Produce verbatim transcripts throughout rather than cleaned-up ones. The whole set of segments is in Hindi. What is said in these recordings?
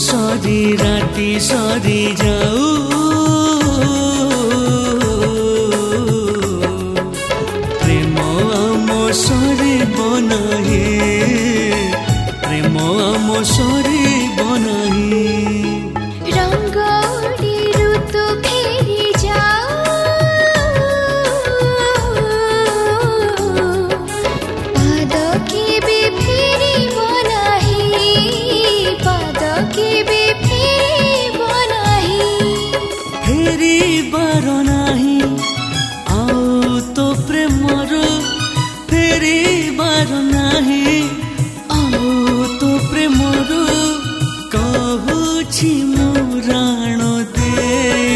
सरी राति सरी जाऊ प्रेम आम सरीब नाही प्रेम आम सरीब नाही रंग उड़ी ऋतु फेरी जाऊ पाद केबे फेरिब नाही पाद केबे फेरिब नाही फेरिबार नाही आउ तो प्रेमर फेरिबार नाही आउ तो प्रेमर कहुछि मुराण दे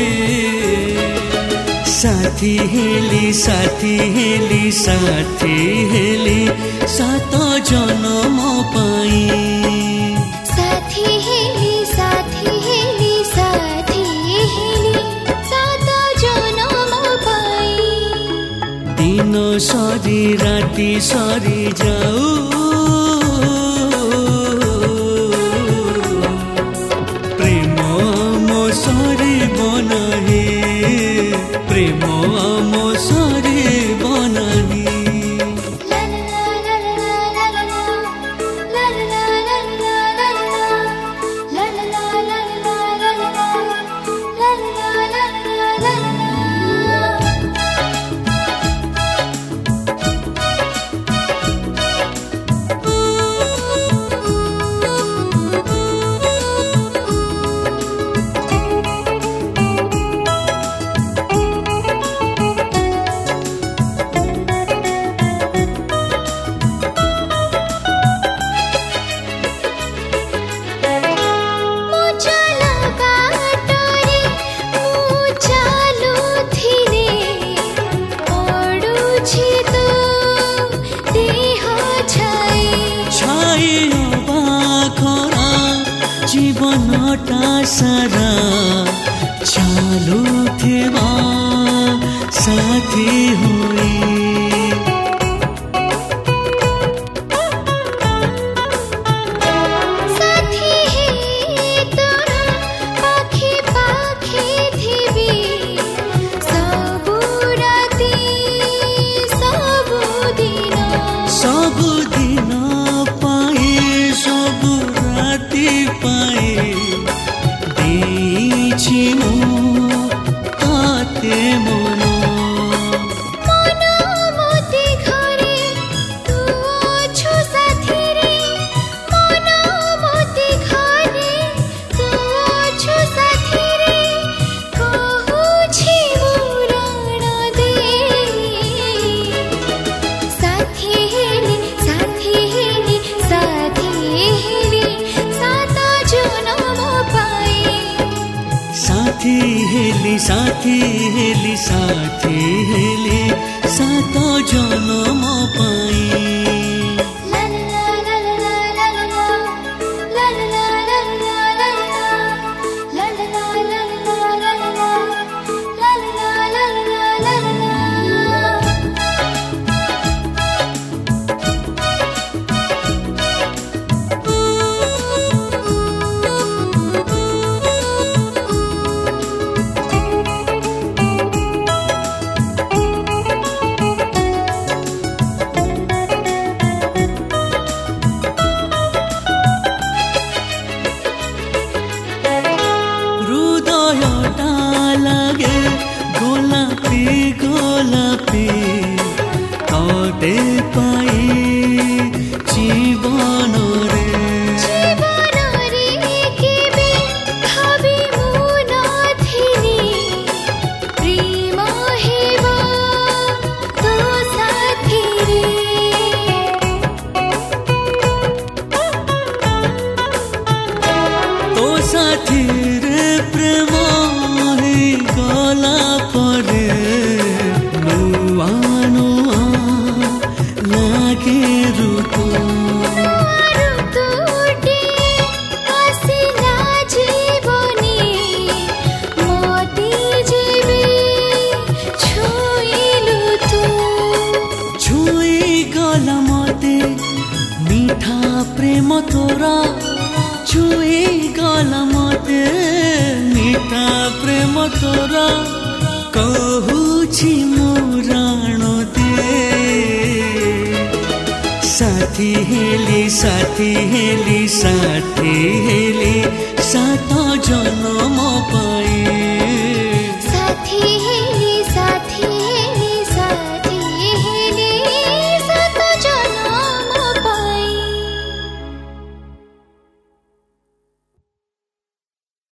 साथी हेली साथी हेली साथी हेली सात जन्म पाई साथी हेली साथी हेली साथी हेली सात जन्म पाई दिन सरी राति सरी जाऊ प्रेम आम सरीब नाही प्रेम आम सरीब नाही ला ला ला ला ला ला ला ला ला ला ला ला ला ला ला जीवनटा सारा चालू थिबा साथी होई साथी हे तोरा पाखे पाखे थिबी सबु राति सबु दिन सबु दिन पाए सबु राति पाए देछि मु ताते मन मन मोते घरे तू अछु साथी रे मन मोते घरे तू अछु साथी रे कहुछि मुराण दे साथी हेली साथी हेली साथी हेली सात जन्म पाए साथी हेली साथी हेली साथी हेली सात जन्म पाई ला ला ला ला ला ला ला ला ला ला ला ला ला ला ला ला प्रेम तोरा कहूछि मुराण दे साथी हेली साथी हेली साथी हेली सात जन्म